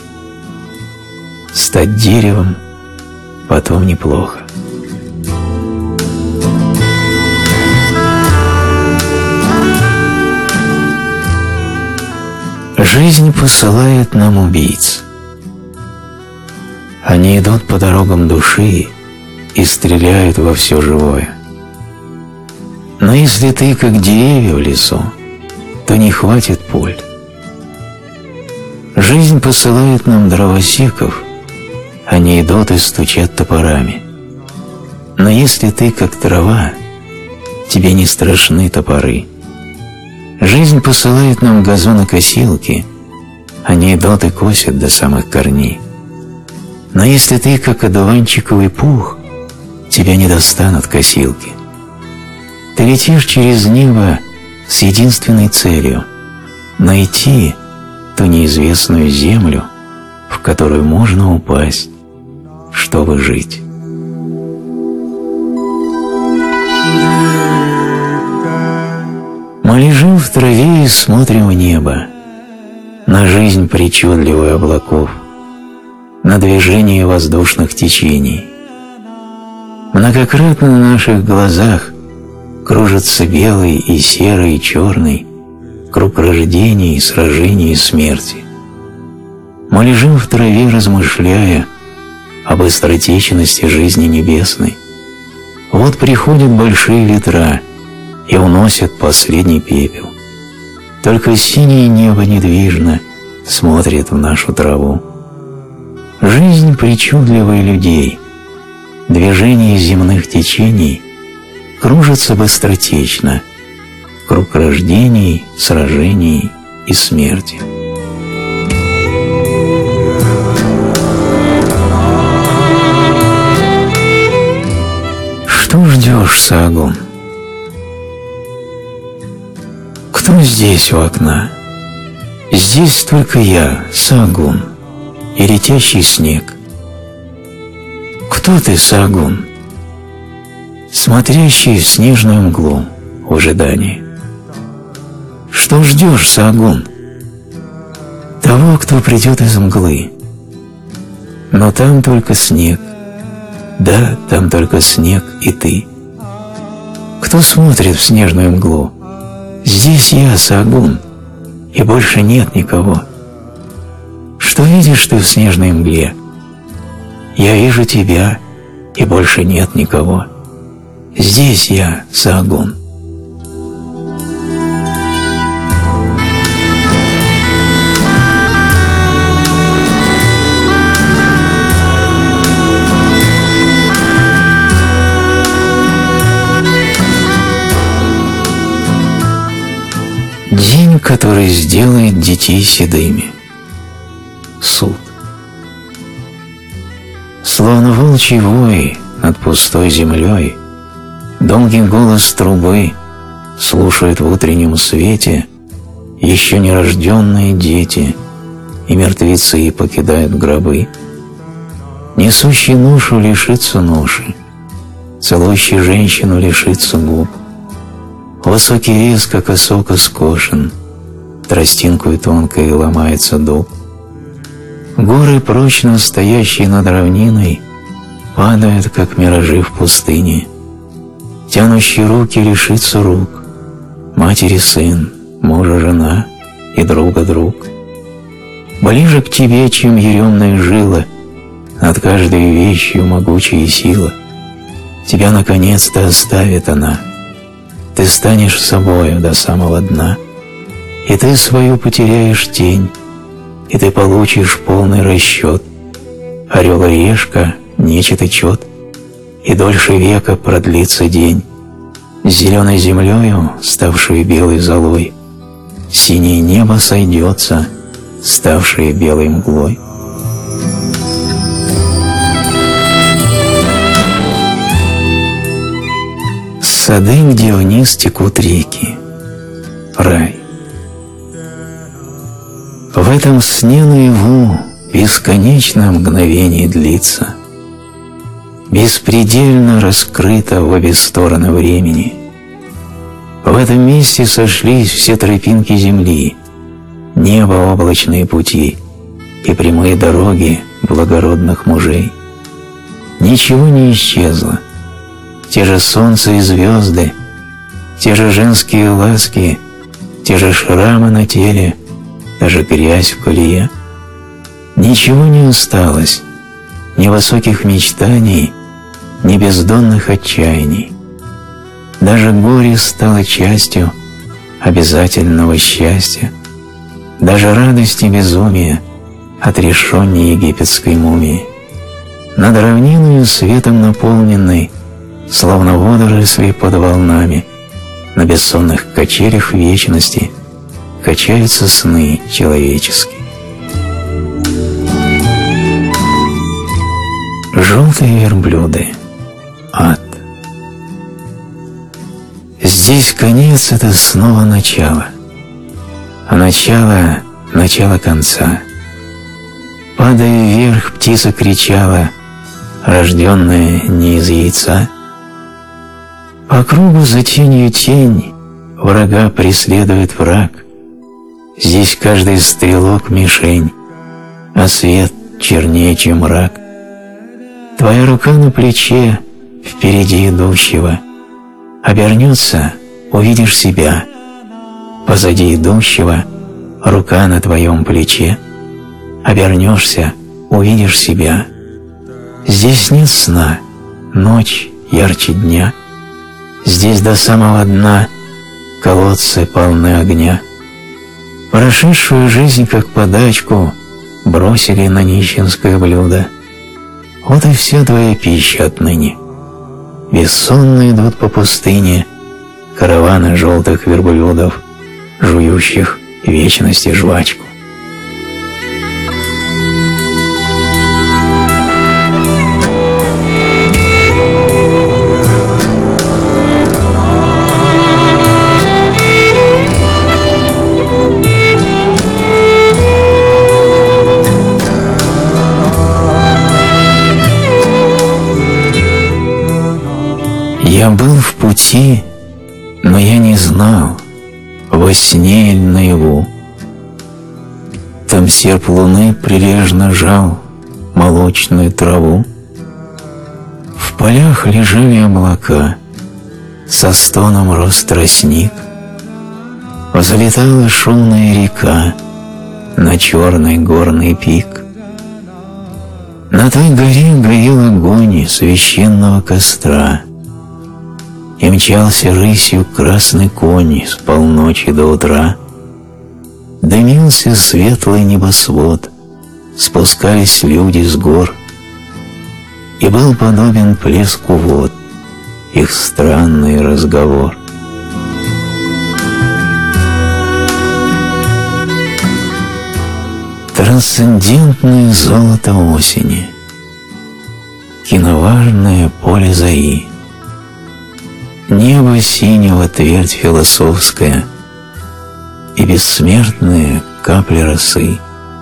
Speaker 1: Стать деревом потом неплохо. Жизнь посылает нам убийц. Они идут по дорогам души и стреляют во все живое. Но если ты как деревья в лесу, то не хватит пуль. Жизнь посылает нам дровосеков, они идут и стучат топорами. Но если ты как трава, тебе не страшны топоры. Жизнь посылает нам газонокосилки, они идут и косят до самых корней. Но если ты как одуванчиковый пух, тебя не достанут косилки. Ты летишь через небо с единственной целью – найти ту неизвестную землю, в которую можно упасть, чтобы жить. Мы лежим в траве и смотрим в небо, на жизнь причудливую облаков, на движение воздушных течений. Многократно на наших глазах кружится белый и серый и черный круг рождения, сражений и смерти. Мы лежим в траве, размышляя об быстротечности жизни небесной. Вот приходят большие ветра и уносят последний пепел. Только синее небо недвижно смотрит в нашу траву. Жизнь причудливая людей, движение земных течений кружится быстротечно, круг рождений, сражений и смерти. Что ждешь, Саагун? Кто здесь у окна? Здесь только я, Саагун, и летящий снег. Кто ты, Саагун? Смотрящий в снежную мглу в ожидании. Что ждешь, Саагун? Того, кто придет из мглы. Но там только снег. Да, там только снег и ты. Кто смотрит в снежную мглу? Здесь я, Саагун, и больше нет никого. Что видишь ты в снежной мгле? Я вижу тебя, и больше нет никого. Здесь я, Саагун. День, который сделает детей седыми. Суд. Словно волчий вой над пустой землей, долгий голос трубы слушают в утреннем свете еще нерожденные дети, и мертвецы покидают гробы. Несущий ношу лишится ноши, целующий женщину лишится губ. Высокий лес, как осока, скошен, тростинкою тонкой ломается дуб. Горы, прочно стоящие над равниной, падают, как миражи в пустыне. Тянущие руки лишится рук, матери сын, мужа жена и друга друг. Ближе к тебе, чем еремная жила, над каждой вещью могучая сила. Тебя наконец-то оставит она. Ты станешь собою до самого дна, и ты свою потеряешь тень, и ты получишь полный расчет. Орел и решка нечет и чет, и дольше века продлится день. С зеленой землею, ставшей белой золой, синее небо сойдется, ставшее белой мглой. Сады, где вниз текут реки. Рай. В этом сне наяву бесконечное мгновение длится. Беспредельно раскрыто в обе стороны времени. В этом месте сошлись все тропинки земли, небо, облачные пути и прямые дороги благородных мужей. Ничего не исчезло. Те же солнце и звезды, те же женские ласки, те же шрамы на теле, даже грязь в колее. Ничего не осталось, ни высоких мечтаний, ни бездонных отчаяний. Даже горе стало частью обязательного счастья, даже радость и безумие отрешенней египетской мумии. Над равниною светом наполненной, словно водоросли под волнами, на бессонных качелях вечности качаются сны человеческие. Желтые верблюды. Ад. Здесь Здесь конец — это снова начало, а начало — начало конца. Падая вверх, птица кричала, рожденная не из яйца. По кругу за тенью тень, врага преследует враг. Здесь каждый стрелок — мишень, а свет чернее, чем мрак. Твоя рука на плече впереди идущего. Обернется — увидишь себя. Позади идущего — рука на твоем плече. Обернешься — увидишь себя. Здесь нет сна, ночь ярче дня. Здесь до самого дна колодцы полны огня. Прошедшую жизнь, как подачку, бросили на нищенское блюдо. Вот и вся твоя пища отныне. Бессонно идут по пустыне караваны желтых верблюдов, жующих вечности жвачку. Я был в пути, но я не знал, во сне или наяву. Там серп луны прилежно жал молочную траву. В полях лежали облака, со стоном рос тростник. Взлетала шумная река на черный горный пик. На той горе горел огонь священного костра, и мчался рысью красный конь с полночи до утра. Дымился светлый небосвод, спускались люди с гор, и был подобен плеску вод их странный разговор. Трансцендентное золото осени, киноварное поле зари, небо синего твердь философская и бессмертные капли росы.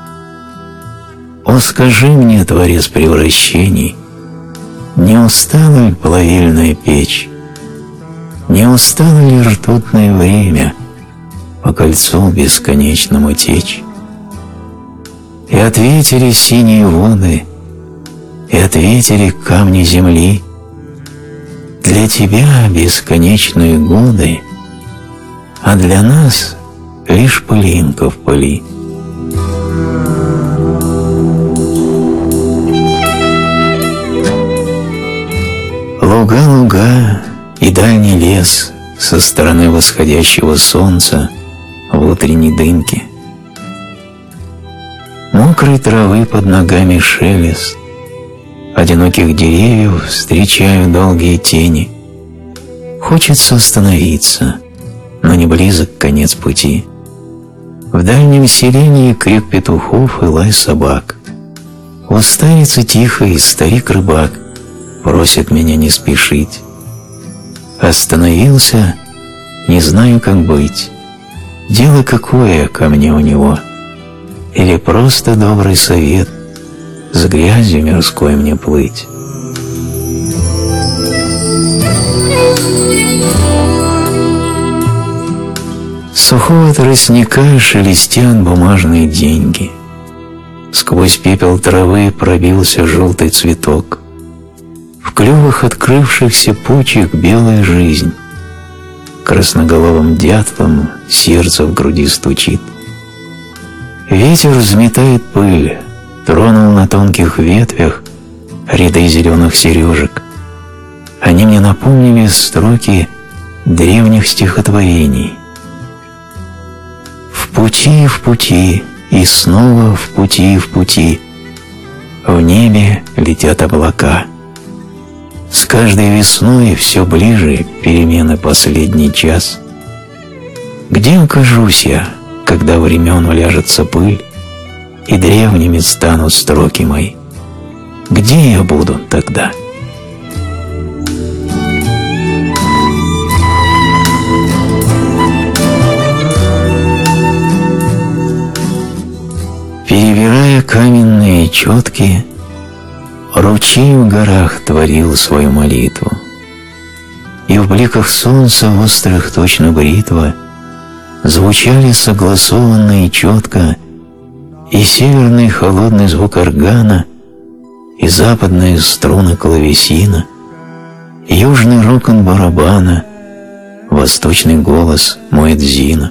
Speaker 1: О, скажи мне, Творец превращений, не устала ли плавильная печь, не устало ли ртутное время по кольцу бесконечному течь? И ответили синие воды, и ответили камни земли: для тебя бесконечные годы, а для нас лишь пылинка в пыли. Луга и дальний лес со стороны восходящего солнца в утренней дымке. Мокрой травы под ногами шелест, одиноких деревьев встречаю долгие тени. Хочется остановиться, но не близок конец пути. В дальнем селении крик петухов и лай собак. У старицы тихой старик-рыбак просит меня не спешить. Остановился, не знаю, как быть. Дело какое ко мне у него? Или просто добрый совет с грязью мирской мне плыть? С сухого тростника шелестят бумажные деньги. Сквозь пепел травы пробился желтый цветок. В клювах открывшихся почек белая жизнь. Красноголовым дятлом сердце в груди стучит. Ветер взметает пыль, тронул на тонких ветвях ряды зеленых сережек. Они мне напомнили строки древних стихотворений. В пути, и снова в пути, в небе летят облака. С каждой весной все ближе перемены последний час. Где окажусь я, когда времен уляжется пыль, и древними станут строки мои? Где я буду тогда? Перебирая каменные четки, ручей в горах творил свою молитву. И в бликах солнца острых точно бритва звучали согласованно и четко и северный холодный звук органа, и западные струны клавесина, и южный рокон барабана, восточный голос муэдзина.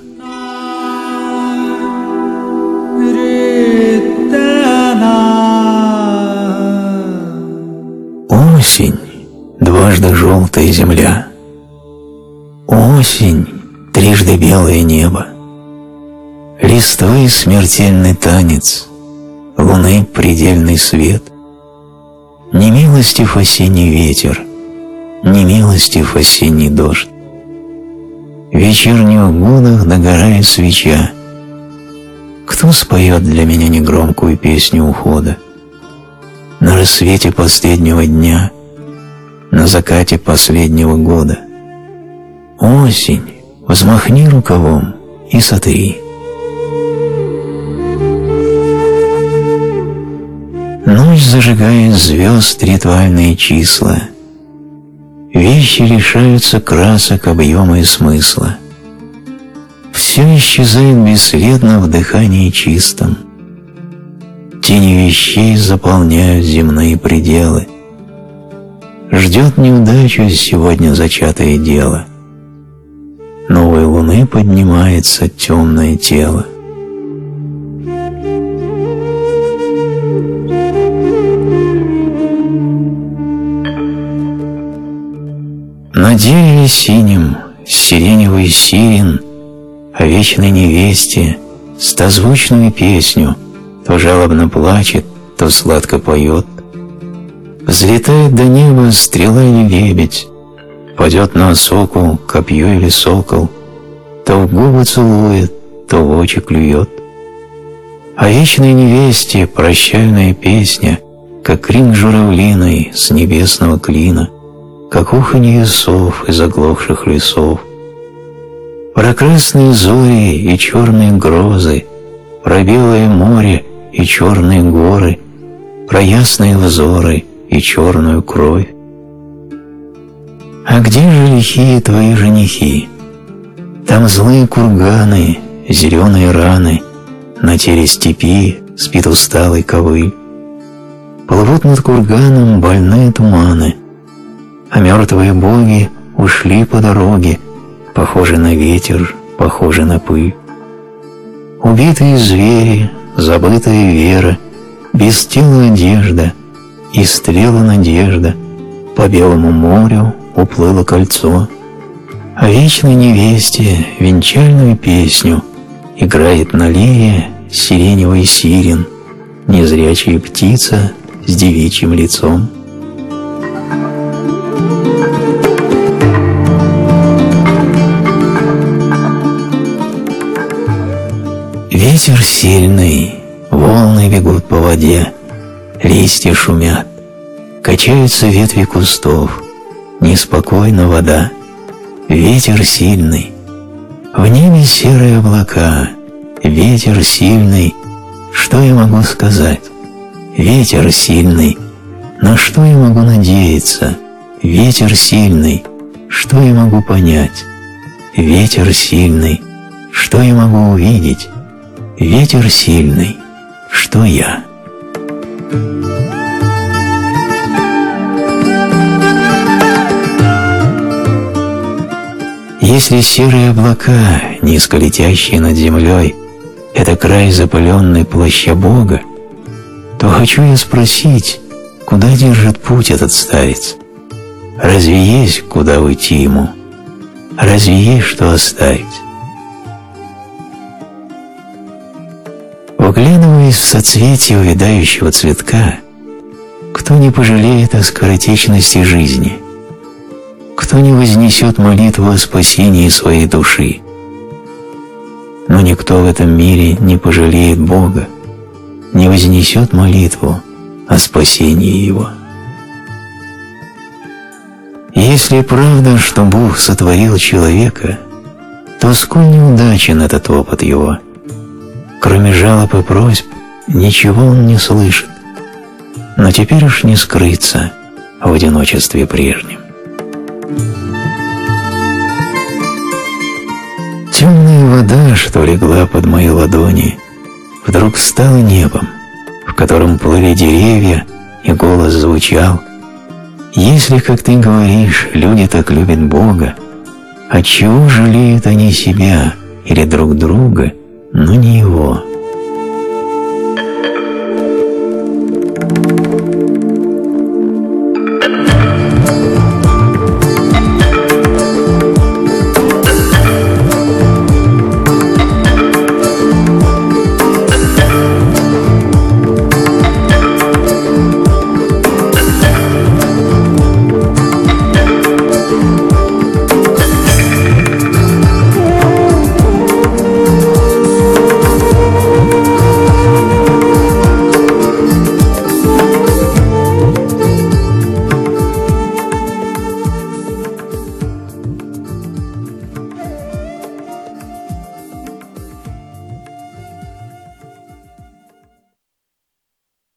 Speaker 1: Осень, дважды желтая земля. Осень, трижды белое небо. Листвы смертельный танец, луны предельный свет. Немилостив осенний ветер, немилостив осенний дождь. В вечерних годах догорает свеча. Кто споет для меня негромкую песню ухода? На рассвете последнего дня, на закате последнего года. Осень, взмахни рукавом и сотри. Ночь зажигает звезд ритуальные числа. Вещи лишаются красок, объема и смысла. Все исчезает бесследно в дыхании чистом. Тени вещей заполняют земные пределы. Ждет неудачу сегодня зачатое дело. Новой луны поднимается темное тело. На дереве синем сиреневый сирен о вечной невесте стозвучную песню то жалобно плачет, то сладко поет. Взлетает до неба стрела или лебедь, падет на осоку копье или сокол, то в губы целует, то в очи клюет. О вечной невесте прощальная песня, как крик журавлиной с небесного клина, как уханье сов из оглохших лесов. Про красные зори и черные грозы, про белое море и черные горы, про ясные взоры и черную кровь. А где же лихие твои женихи? Там злые курганы, зеленые раны, на теле степи спит усталый ковыль. Плывут над курганом больные туманы, а мертвые боги ушли по дороге, похожи на ветер, похожи на пыль. Убитые звери, забытая вера, без тела одежда, истлела надежда, по белому морю уплыло кольцо. О вечной невесте венчальную песню играет на лире сиреневый сирен, незрячая птица с девичьим лицом. Ветер сильный, волны бегут по воде, листья шумят, качаются ветви кустов, неспокойна вода. Ветер сильный, в небе серые облака, ветер сильный, что я могу сказать? Ветер сильный, на что я могу надеяться? Ветер сильный, что я могу понять? Ветер сильный, что я могу увидеть? Ветер сильный, что я? Если серые облака, низко летящие над землей, это край запыленный плаща Бога, то хочу я спросить, куда держит путь этот старец? Разве есть куда уйти ему? Разве есть что оставить? Вглядываясь в соцветие увядающего цветка, кто не пожалеет о скоротечности жизни? Кто не вознесет молитву о спасении своей души? Но никто в этом мире не пожалеет Бога, не вознесет молитву о спасении Его. Если правда, что Бог сотворил человека, то сколь неудачен этот опыт его. Кроме жалоб и просьб, ничего он не слышит, но теперь уж не скрыться в одиночестве прежнем. Темная вода, что легла под мои ладони, вдруг стала небом, в котором плыли деревья, и голос звучал: «Если, как ты говоришь, люди так любят Бога, отчего жалеют они себя или друг друга, но не Его?»